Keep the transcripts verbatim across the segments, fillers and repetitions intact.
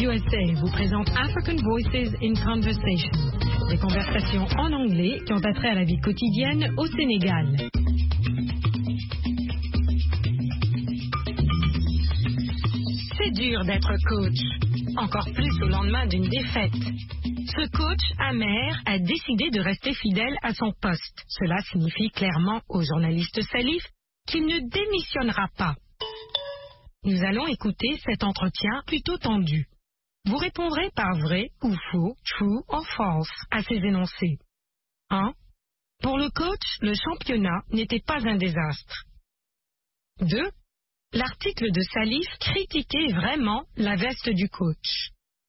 U S A vous présente African Voices in Conversation, des conversations en anglais qui ont attrait à la vie quotidienne au Sénégal. C'est dur d'être coach, encore plus au lendemain d'une défaite. Ce coach amer a décidé de rester fidèle à son poste. Cela signifie clairement au journaliste Salif qu'il ne démissionnera pas. Nous allons écouter cet entretien plutôt tendu. Vous répondrez par vrai ou faux, true or false, à ces énoncés. un. Pour le coach, le championnat n'était pas un désastre. deux. L'article de Salif critiquait vraiment la veste du coach.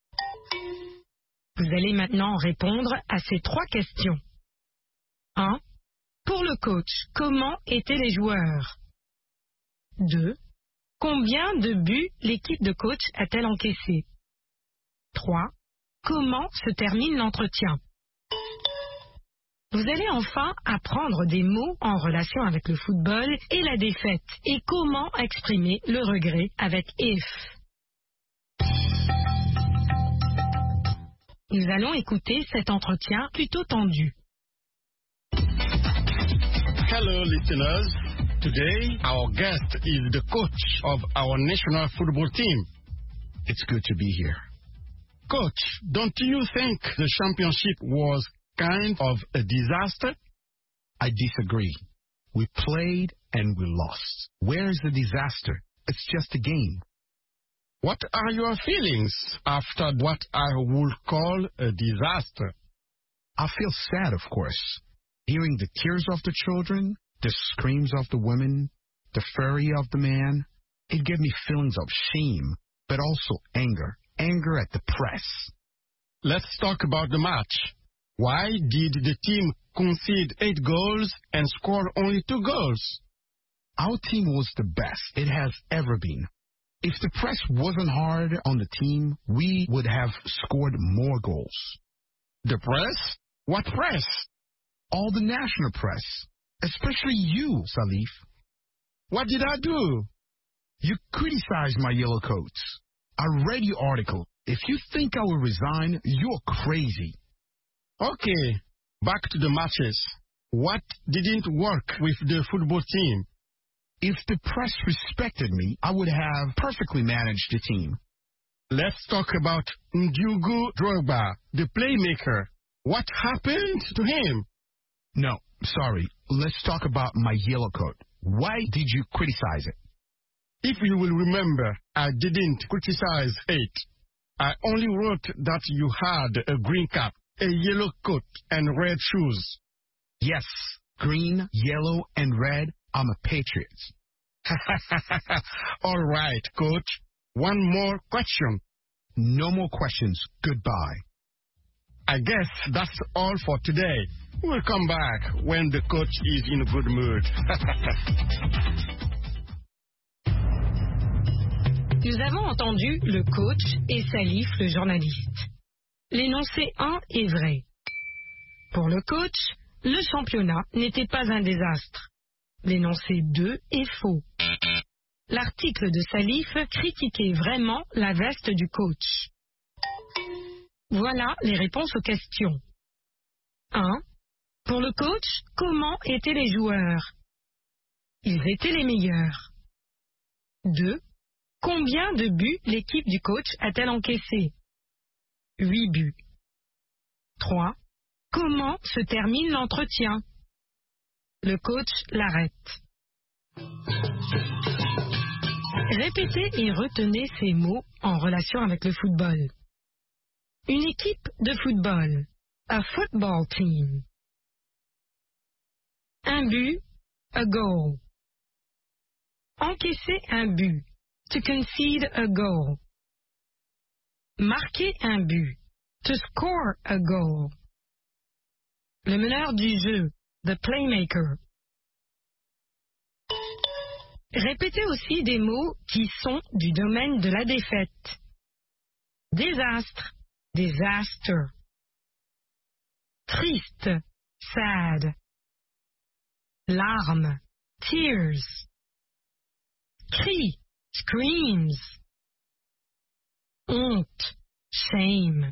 Vous allez maintenant répondre à ces trois questions. un. Pour le coach, comment étaient les joueurs? deux. Combien de buts l'équipe de coach a-t-elle encaissé? trois. Comment se termine l'entretien? Vous allez enfin apprendre des mots en relation avec le football et la défaite et comment exprimer le regret avec if. Nous allons écouter cet entretien plutôt tendu. Hello, listeners. Today, our guest is the coach of our national football team. It's good to be here. Coach, don't you think the championship was kind of a disaster? I disagree. We played and we lost. Where is the disaster? It's just a game. What are your feelings after what I would call a disaster? I feel sad, of course. Hearing the tears of the children, the screams of the women, the fury of the man, it gave me feelings of shame, but also anger. Anger at the press. Let's talk about the match. Why did the team concede eight goals and score only two goals? Our team was the best it has ever been. If the press wasn't hard on the team, we would have scored more goals. The press? What press? All the national press. Especially you, Salif. What did I do? You criticized my yellow coats. I read your article. If you think I will resign, you're crazy. Okay, back to the matches. What didn't work with the football team? If the press respected me, I would have perfectly managed the team. Let's talk about Ndiugu Drogba, the playmaker. What happened to him? No, sorry. Let's talk about my yellow coat. Why did you criticize it? If you will remember, I didn't criticize it. I only wrote that you had a green cap, a yellow coat, and red shoes. Yes, green, yellow, and red. I'm a patriot. All right, coach. One more question. No more questions. Goodbye. I guess that's all for today. We'll come back when the coach is in a good mood. Nous avons entendu le coach et Salif, le journaliste. L'énoncé un est vrai. Pour le coach, le championnat n'était pas un désastre. L'énoncé deux est faux. L'article de Salif critiquait vraiment la veste du coach. Voilà les réponses aux questions. un. Pour le coach, comment étaient les joueurs? Ils étaient les meilleurs. deux. Combien de buts l'équipe du coach a-t-elle encaissé? huit buts. trois. Comment se termine l'entretien? Le coach l'arrête. Répétez et retenez ces mots en relation avec le football. Une équipe de football. A football team. Un but. A goal. Encaisser un but. To concede a goal. Marquer un but. To score a goal. Le meneur du jeu. The playmaker. Répétez aussi des mots qui sont du domaine de la défaite. Désastre. Disaster. Triste. Sad. Larmes. Tears. Cri. Screams. Honte. shame.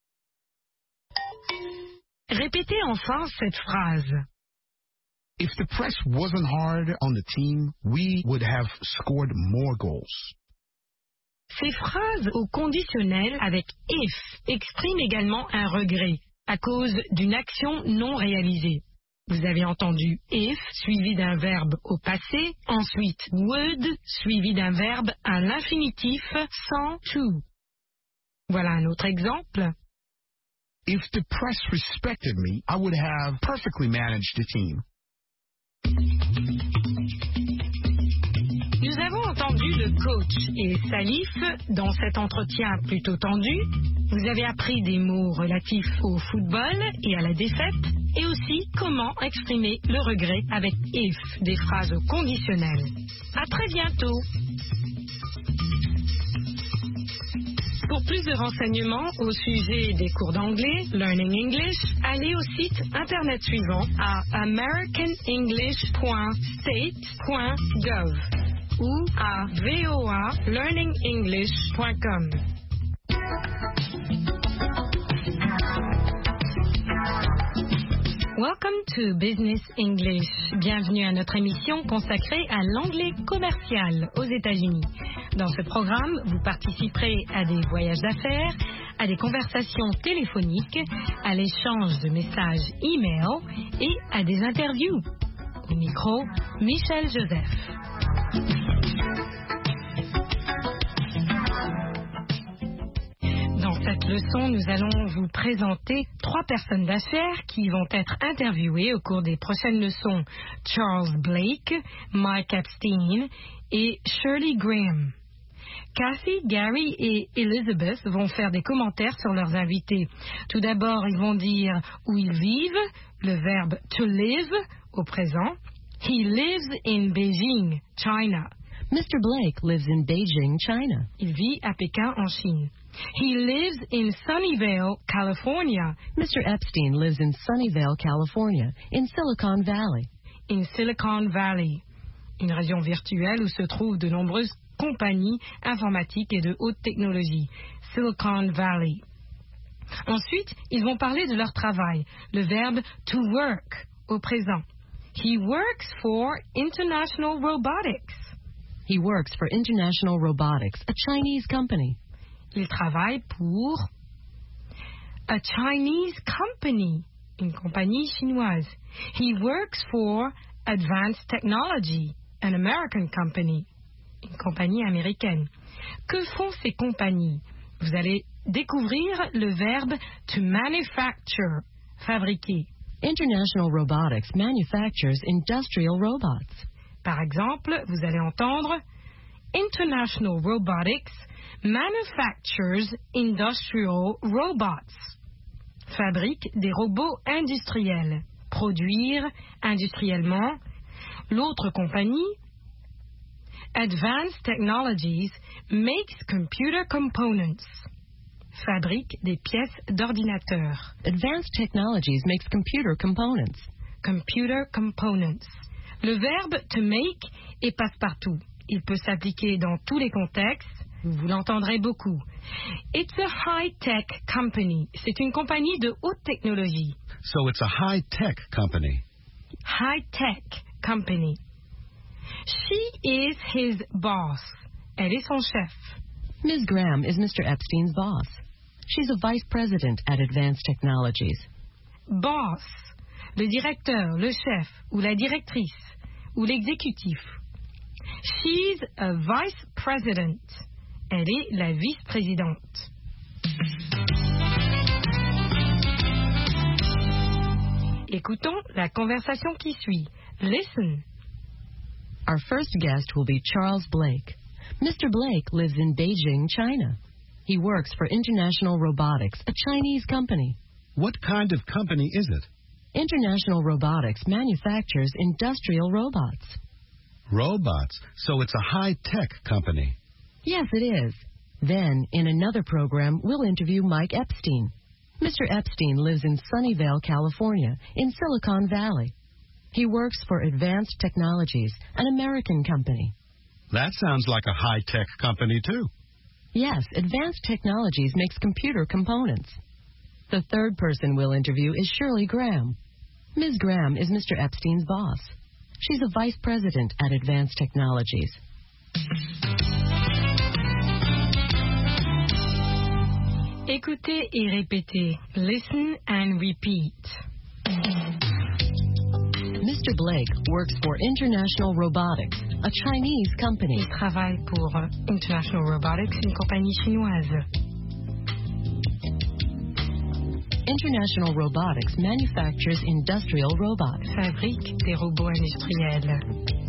Répétez enfin cette phrase. If the press wasn't hard on the team, we would have scored more goals. Ces phrases au conditionnel avec if expriment également un regret à cause d'une action non réalisée. Vous avez entendu if suivi d'un verbe au passé, ensuite would suivi d'un verbe à l'infinitif sans to. Voilà un autre exemple. If the press respected me, I would have perfectly managed the team. Nous avons entendu le coach et Salif dans cet entretien plutôt tendu. Vous avez appris des mots relatifs au football et à la défaite, et aussi comment exprimer le regret avec if, des phrases conditionnelles. À très bientôt. Pour plus de renseignements au sujet des cours d'anglais, Learning English, allez au site internet suivant à american english point state point gov ou à voa learning english point com. Welcome to Business English. Bienvenue à notre émission consacrée à l'anglais commercial aux États-Unis. Dans ce programme, vous participerez à des voyages d'affaires, à des conversations téléphoniques, à l'échange de messages e-mail et à des interviews. Au micro, Michel Joseph. Dans cette leçon, nous allons vous présenter trois personnes d'affaires qui vont être interviewées au cours des prochaines leçons. Charles Blake, Mike Epstein et Shirley Graham. Kathy, Gary et Elizabeth vont faire des commentaires sur leurs invités. Tout d'abord, ils vont dire où ils vivent, le verbe to live au présent. He lives in Beijing, China. Mister Blake lives in Beijing, China. Il vit à Pékin, en Chine. He lives in Sunnyvale, California. Mister Epstein lives in Sunnyvale, California, in Silicon Valley. In Silicon Valley, une région virtuelle où se trouvent de nombreuses compagnies informatiques et de haute technologie. Silicon Valley. Ensuite, ils vont parler de leur travail, le verbe to work au présent. He works for International Robotics. He works for International Robotics, a Chinese company. Il travaille pour a Chinese company, une compagnie chinoise. He works for Advanced Technology, an American company, une compagnie américaine. Que font ces compagnies? Vous allez découvrir le verbe to manufacture, fabriquer. International Robotics manufactures industrial robots. Par exemple, vous allez entendre International Robotics manufactures industrial robots. Fabrique des robots industriels. Produire industriellement. L'autre compagnie, Advanced Technologies, makes computer components. Fabrique des pièces d'ordinateur. Advanced Technologies makes computer components. Computer components. Le verbe to make est passe-partout. Il peut s'appliquer dans tous les contextes. Vous l'entendrez beaucoup. It's a high-tech company. C'est une compagnie de haute technologie. So it's a high-tech company. High-tech company. She is his boss. Elle est son chef. Miz Graham is Mister Epstein's boss. She's a vice president at Advanced Technologies. Boss, le directeur, le chef, ou la directrice, ou l'exécutif. She's a vice president. Elle est la vice-présidente. Écoutons la conversation qui suit. Listen. Our first guest will be Charles Blake. Mister Blake lives in Beijing, China. He works for International Robotics, a Chinese company. What kind of company is it? International Robotics manufactures industrial robots. Robots, so it's a high-tech company. Yes, it is. Then, in another program, we'll interview Mike Epstein. Mister Epstein lives in Sunnyvale, California, in Silicon Valley. He works for Advanced Technologies, an American company. That sounds like a high-tech company, too. Yes, Advanced Technologies makes computer components. The third person we'll interview is Shirley Graham. Miz Graham is Mister Epstein's boss. She's a vice president at Advanced Technologies. Écoutez et répétez. Listen and repeat. Mister Blake works for International Robotics, a Chinese company. Il travaille pour International Robotics, une compagnie chinoise. International Robotics manufactures industrial robots. Fabrique des robots industriels.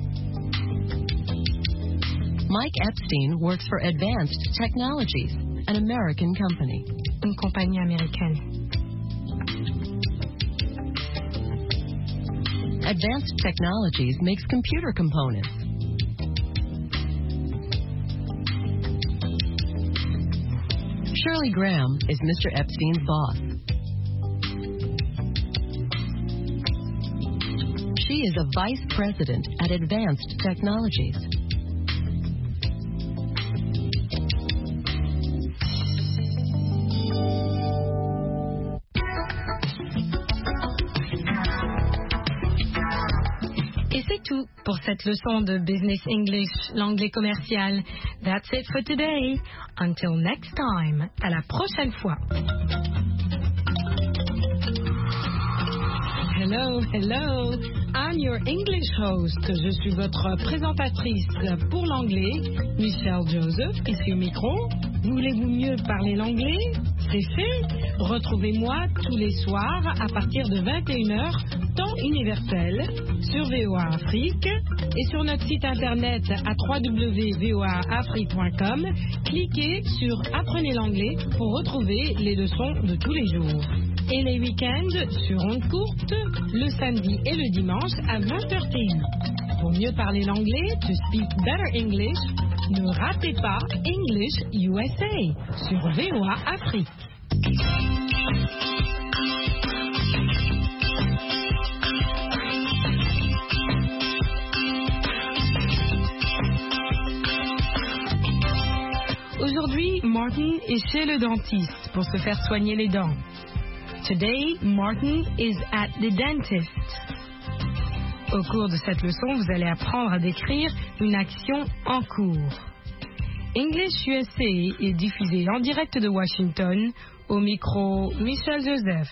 Mike Epstein works for Advanced Technologies, an American company. Une compagnie américaine. Advanced Technologies makes computer components. Shirley Graham is Mister Epstein's boss. She is a vice president at Advanced Technologies. Et c'est tout pour cette leçon de Business English, l'anglais commercial. That's it for today. Until next time. À la prochaine fois. Hello, hello. I'm your English host. Je suis votre présentatrice pour l'anglais, Michelle Joseph, ici au micro. Voulez-vous mieux parler l'anglais? C'est fait. Retrouvez-moi tous les soirs à partir de vingt et une heures, temps universel, sur V O A Afrique et sur notre site internet à w w w point v o a afrique point com. Cliquez sur Apprenez l'anglais pour retrouver les leçons de tous les jours. Et les week-ends sur ondes courtes, le samedi et le dimanche à vingt heures T I. Pour mieux parler l'anglais, to speak better English, ne ratez pas English U S A sur V O A Afrique. Aujourd'hui, Martin est chez le dentiste pour se faire soigner les dents. Today, Martin is at the dentist. Au cours de cette leçon, vous allez apprendre à décrire une action en cours. English U S A est diffusé en direct de Washington, au micro Michel Joseph.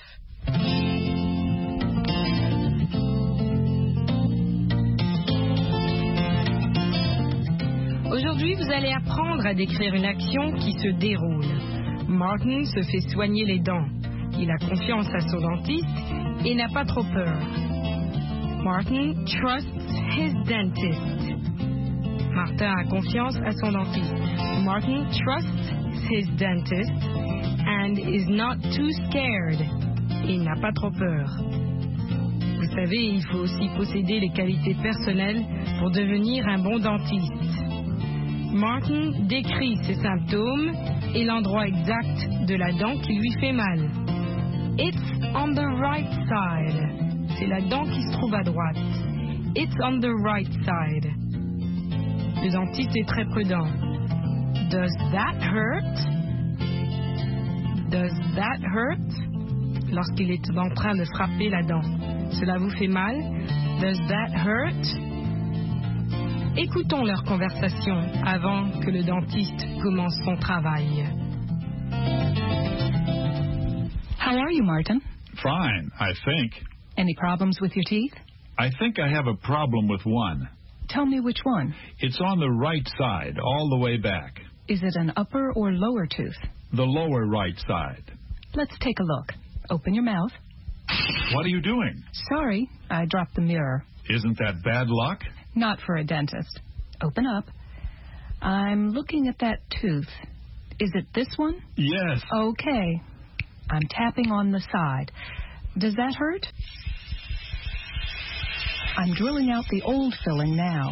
Aujourd'hui, vous allez apprendre à décrire une action qui se déroule. Martin se fait soigner les dents. Il a confiance à son dentiste et n'a pas trop peur. Martin trusts his dentist. Martin a confiance à son dentiste. Martin trusts his dentist and is not too scared. Il n'a pas trop peur. Vous savez, il faut aussi posséder les qualités personnelles pour devenir un bon dentiste. Martin décrit ses symptômes et l'endroit exact de la dent qui lui fait mal. It's on the right side. C'est la dent qui se trouve à droite. It's on the right side. Le dentiste est très prudent. Does that hurt? Does that hurt? Lorsqu'il est en train de frapper la dent. Cela vous fait mal? Does that hurt? Écoutons leur conversation avant que le dentiste commence son travail. How are you, Martin? Fine, I think. Any problems with your teeth? I think I have a problem with one. Tell me which one. It's on the right side, all the way back. Is it an upper or lower tooth? The lower right side. Let's take a look. Open your mouth. What are you doing? Sorry, I dropped the mirror. Isn't that bad luck? Not for a dentist. Open up. I'm looking at that tooth. Is it this one? Yes. Okay. I'm tapping on the side. Does that hurt? I'm drilling out the old filling now.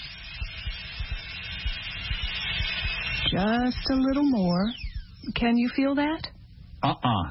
Just a little more. Can you feel that? Uh-uh.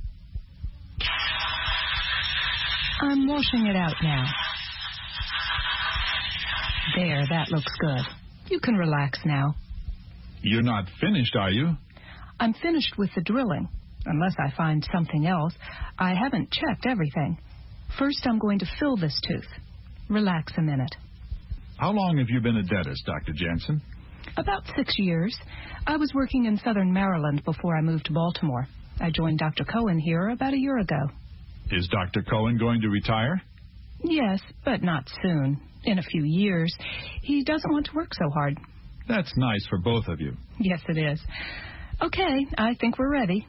I'm washing it out now. There, that looks good. You can relax now. You're not finished, are you? I'm finished with the drilling, unless I find something else. I haven't checked everything. First, I'm going to fill this tooth. Relax a minute. How long have you been a dentist, Doctor Jansen? About six years. I was working in southern Maryland before I moved to Baltimore. I joined Doctor Cohen here about a year ago. Is Doctor Cohen going to retire? Yes, but not soon. In a few years. He doesn't want to work so hard. That's nice for both of you. Yes, it is. Okay, I think we're ready.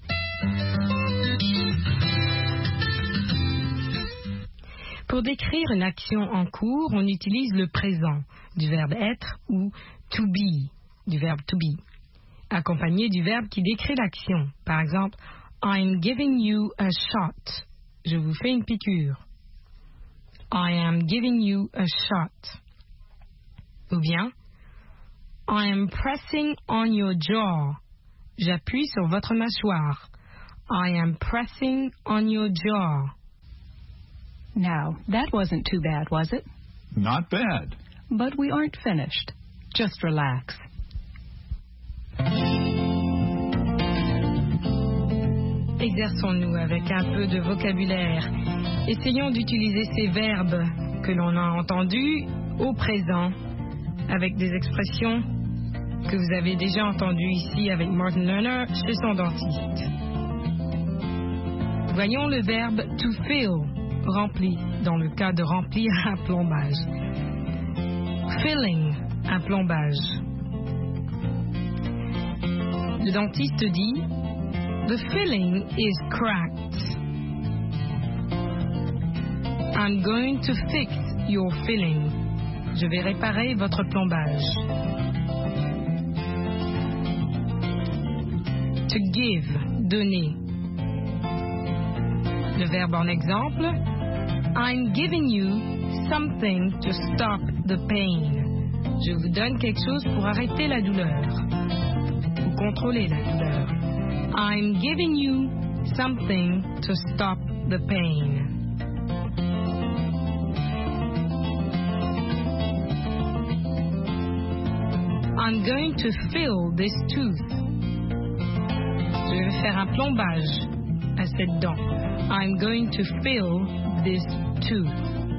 Pour décrire une action en cours, on utilise le présent du verbe être ou to be du verbe to be, accompagné du verbe qui décrit l'action. Par exemple, I'm giving you a shot. Je vous fais une piqûre. I am giving you a shot. Ou bien, I am pressing on your jaw. J'appuie sur votre mâchoire. I am pressing on your jaw. Now, that wasn't too bad, was it? Not bad. But we aren't finished. Just relax. Exerçons-nous avec un peu de vocabulaire. Essayons d'utiliser ces verbes que l'on a entendus au présent avec des expressions que vous avez déjà entendues ici avec Martin Lerner chez son dentiste. Voyons le verbe to fill, rempli, dans le cas de remplir un plombage. Filling, un plombage. Le dentiste dit The filling is cracked. I'm going to fix your filling. Je vais réparer votre plombage. To give, donner. Le verbe en exemple, I'm giving you something to stop the pain. Je vous donne quelque chose pour arrêter la douleur, ou contrôler la douleur. I'm giving you something to stop the pain. I'm going to fill this tooth. Je vais faire un plombage à cette dent. I'm going to fill this tooth.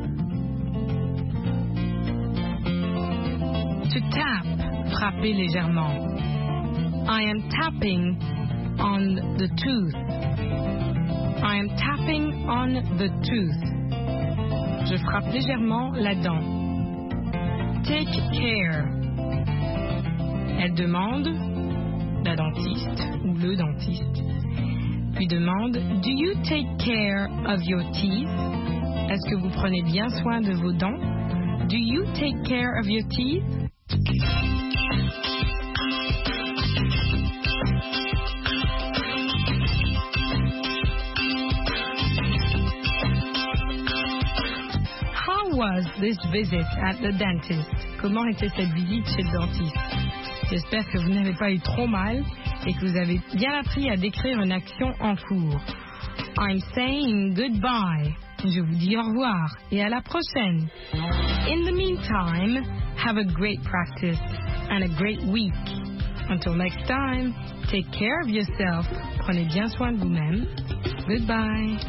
To tap, frapper légèrement. I am tapping on the tooth. I am tapping on the tooth. Je frappe légèrement la dent. Take care. Elle demande, la dentiste ou le dentiste, lui demande Do you take care of your teeth? Est-ce que vous prenez bien soin de vos dents? Do you take care of your teeth? How was this visit at the dentist? Comment était cette visite chez le dentiste? J'espère que vous n'avez pas eu trop mal et que vous avez bien appris à décrire une action en cours. I'm saying goodbye. Je vous dis au revoir et à la prochaine. In the meantime, have a great practice and a great week. Until next time, take care of yourself. Prenez bien soin de vous-même. Goodbye.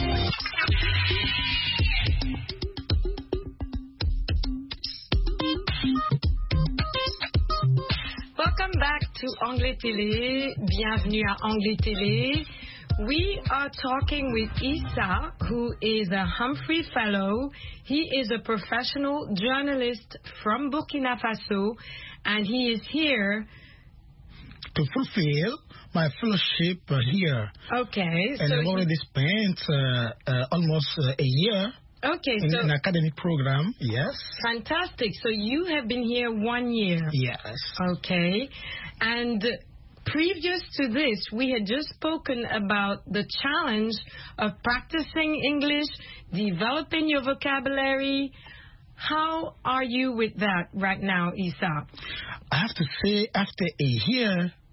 Welcome back to Anglais Télé. Bienvenue à Anglais Télé. We are talking with Issa, who is a Humphrey Fellow. He is a professional journalist from Burkina Faso, and he is here to fulfill my fellowship uh, here. Okay. And so I've already spent uh, uh, almost uh, a year okay, in so an academic program, yes. Fantastic. So you have been here one year. Yes. Okay. And previous to this, we had just spoken about the challenge of practicing English, developing your vocabulary. How are you with that right now, Issa? I have to say, after a year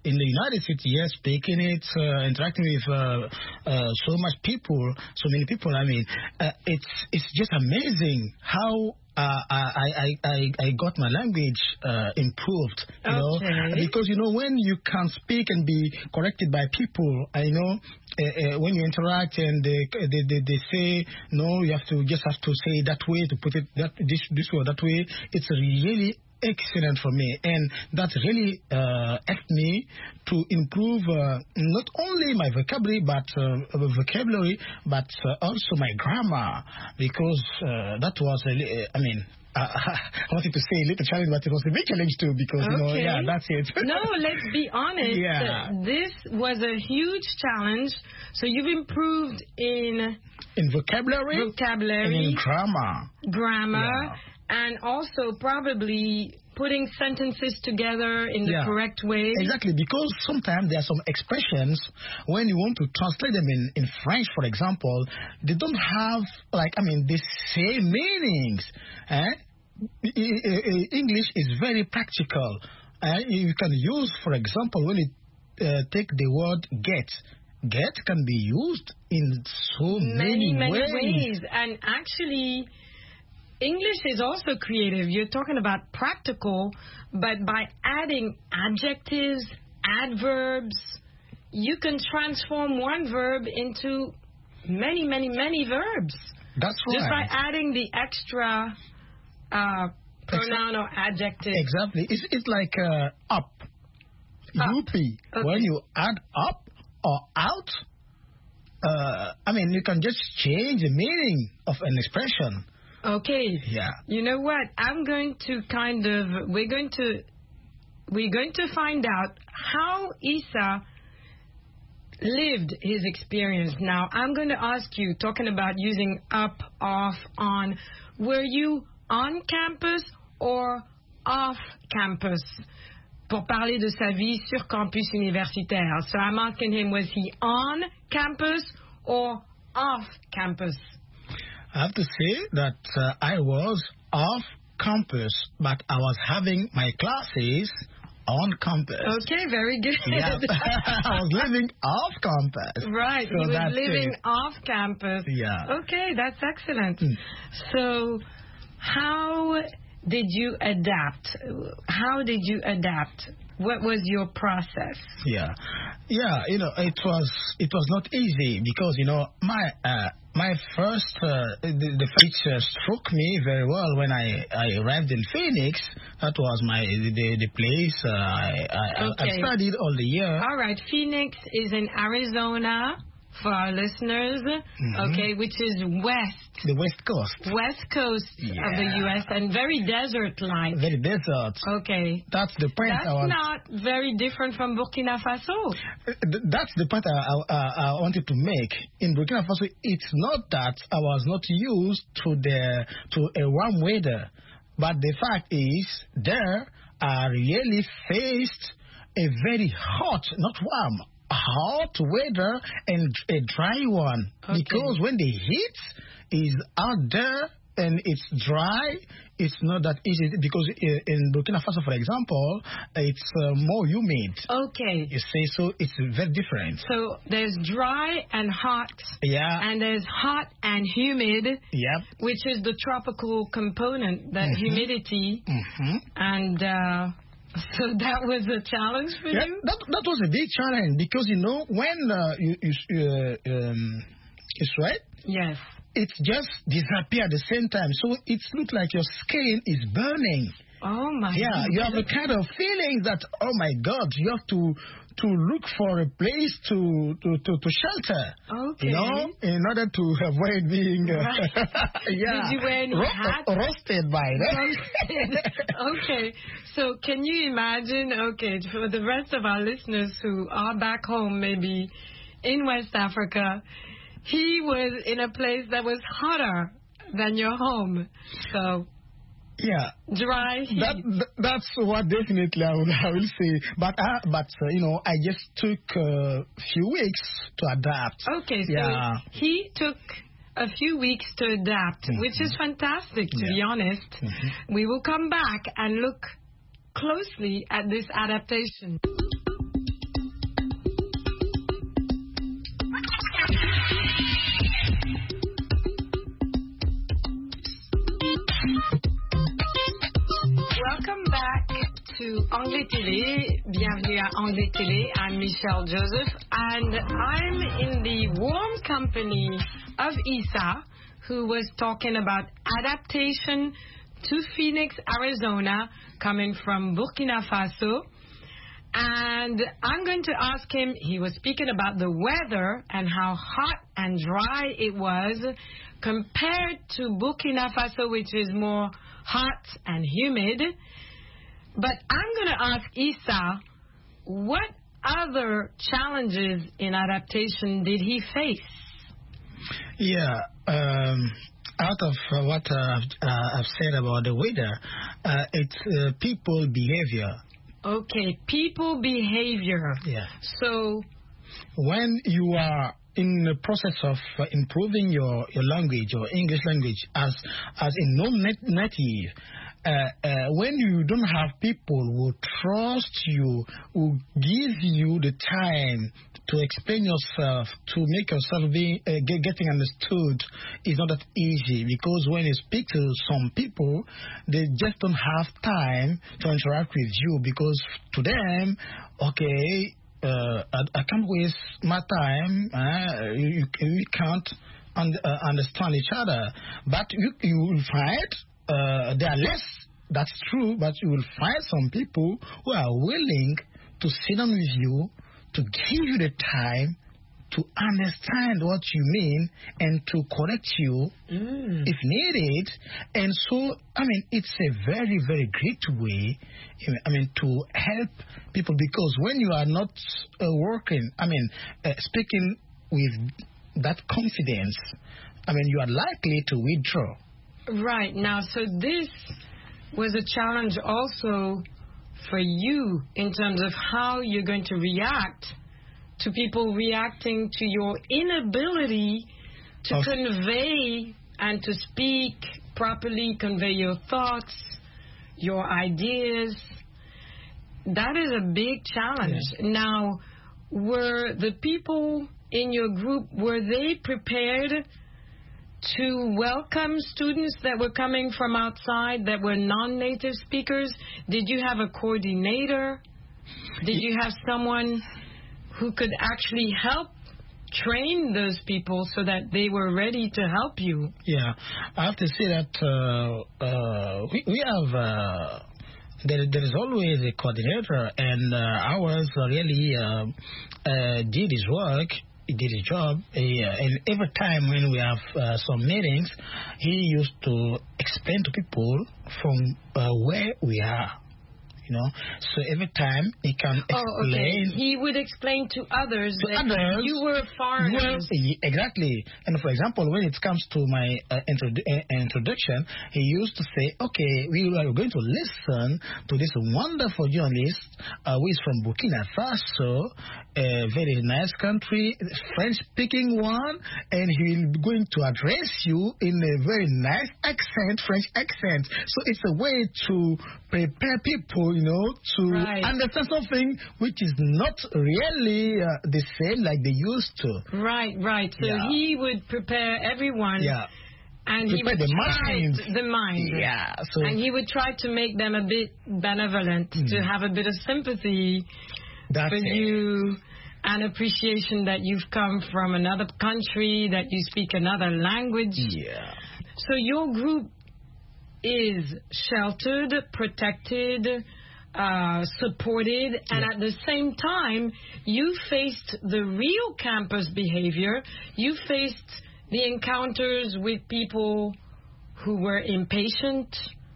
in the United States, yes, speaking it, uh, interacting with uh, uh, so much people, so many people. I mean, uh, it's it's just amazing how. Uh, I, I, I, I got my language uh, improved, you okay. know, because, you know, when you can speak and be corrected by people, I know, uh, uh, when you interact and they, they, they, they say, no, you have to just have to say that way, to put it that this, this way or that way, it's really excellent for me, and that really uh, helped me to improve uh, not only my vocabulary but uh, vocabulary but uh, also my grammar, because uh, that was a li- I mean uh, I wanted to say a little challenge, but it was a big challenge too, because okay. you know yeah that's it. No, let's be honest. Yeah. This was a huge challenge. So you've improved in in vocabulary, vocabulary, and in grammar, grammar. Yeah. And also probably putting sentences together in the yeah. correct way. Exactly, because sometimes there are some expressions, when you want to translate them in, in French, for example, they don't have, like, I mean, the same meanings. Eh? English is very practical. Eh? You can use, for example, when you uh, take the word get, get can be used in so many, many, many ways. ways. And actually, English is also creative. You're talking about practical, but by adding adjectives, adverbs, you can transform one verb into many, many, many verbs. That's right. Just by adding the extra uh, pronoun or adjective. Exactly. It's, it's like uh, up. Up. U P. Okay. When you add up or out, uh, I mean, you can just change the meaning of an expression. Okay. Yeah. You know what? I'm going to kind of we're going to we're going to find out how Issa lived his experience. Now, I'm going to ask you, talking about using up, off, on, were you on campus or off campus? Pour parler de sa vie sur campus universitaire. So I'm asking him, was he on campus or off campus? I have to say that uh, I was off campus, but I was having my classes on campus. Okay, very good. Yeah, I was living off campus. Right, so he was living it. off campus. Yeah. Okay, that's excellent. Mm. So, how did you adapt? How did you adapt? What was your process? Yeah, yeah. You know, it was it was not easy, because you know my uh, my first uh, the, the which uh, struck me very well when I, I arrived in Phoenix. That was my the the place uh, I, I, Okay. I studied all the year. All right, Phoenix is in Arizona for our listeners. Mhm. Okay, which is west. The West Coast. West coast Yeah. of the U S and very desert-like. Very desert. Okay. That's the point. That's I was, not very different from Burkina Faso. Th- That's the point I, I, I wanted to make. In Burkina Faso, it's not that I was not used to the to a warm weather, but the fact is there I really faced a very hot, not warm, hot weather and a dry one. Okay. Because when the heat is out there and it's dry, it's not that easy, because i- in Burkina Faso, for example, it's uh, more humid. Okay. You see, so it's very different. So there's dry and hot, Yeah. and there's hot and humid, Yep. which is the tropical component, the Mhm. humidity. Mm-hmm. And uh, so that was a challenge for Yeah, you? that that was a big challenge, because you know when uh, you you uh, um, you sweat, Yes. it just disappear at the same time. So it looks like your skin is burning. Oh, my Yeah, you have a goodness. kind of feeling that, oh my God, you have to to look for a place to to, to, to shelter. Okay. You know, in order to avoid being uh, Right. yeah, Did you wear any ro- hats? roasted by that. Okay, so can you imagine, okay, for the rest of our listeners who are back home, maybe in West Africa, he was in a place that was hotter than your home. So, Yeah. dry heat. That, that that's what definitely I will, I will say. But I, but uh, you know, I just took a few weeks to adapt. Okay, so Yeah. he took a few weeks to adapt, Mhm. which is fantastic, to Yeah. be honest. Mhm. We will come back and look closely at this adaptation. to Anglais Télé. Bienvenue à Anglais Télé. I'm Michelle Joseph, and I'm in the warm company of Issa, who was talking about adaptation to Phoenix, Arizona, coming from Burkina Faso. And I'm going to ask him, he was speaking about the weather and how hot and dry it was compared to Burkina Faso, which is more hot and humid. But I'm going to ask Issa, what other challenges in adaptation did he face? Yeah, um, out of uh, what uh, uh, I've said about the weather, uh, it's uh, people behavior. Okay, people behavior. Yeah. So, when you are in the process of uh, improving your, your language or English language as as a non-native, uh, uh, when you don't have people who trust you, who give you the time to explain yourself, to make yourself be, uh, get, getting understood, is not that easy, because when you speak to some people, they just don't have time to interact with you, because to them, okay, uh, I, I can't waste my time, uh, you, you can't un, uh, understand each other, but you, you will find uh, there are less, that's true, but you will find some people who are willing to sit down with you, to give you the time to understand what you mean and to correct you mm. if needed. And so, I mean, it's a very, very great way, I mean, to help people, because when you are not uh, working, I mean, uh, speaking with that confidence, I mean, you are likely to withdraw. Right. Now, so this was a challenge also for you in terms of how you're going to react to people reacting to your inability to oh. convey and to speak properly, convey your thoughts, your ideas. That is a big challenge. Yeah. Now, were the people in your group, were they prepared to welcome students that were coming from outside that were non-native speakers? Did you have a coordinator? Did you have someone who could actually help train those people so that they were ready to help you? Yeah, I have to say that uh, uh, we, we have, uh, there, there is always a coordinator, and uh, ours really uh, uh, did his work. He did his job, he, uh, and every time when we have uh, some meetings, he used to explain to people from uh, where we are, you know. So every time he can explain. Oh, okay. He would explain to others to that others, you were foreigners. Well, exactly. And for example, when it comes to my uh, introdu uh, introduction, he used to say, okay, we are going to listen to this wonderful journalist uh, who is from Burkina Faso, a very nice country, French-speaking one, and he will be going to address you in a very nice accent, French accent. So it's a way to prepare people, you know, to right. understand something which is not really uh, the same like they used to. Right, right. So yeah. he would prepare everyone. Yeah. And prepare he would the try mind. The mind. Yeah. So and he would try to make them a bit benevolent, mm. to have a bit of sympathy That's for it. you, and appreciation that you've come from another country, that you speak another language. Yeah. So your group is sheltered, protected, uh, supported, yeah. and at the same time, you faced the real campus behavior. You faced the encounters with people who were impatient,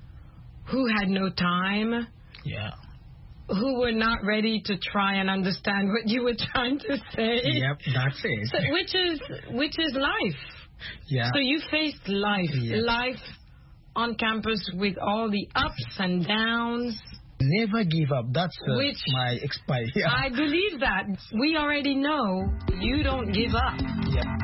who had no time, yeah, who were not ready to try and understand what you were trying to say. Yep, that's it. So, which is which is life. Yeah. So you faced life, yeah. life on campus with all the ups and downs. Never give up. That's uh, Which my expire. Yeah. I believe that. We already know you don't give up. Yeah.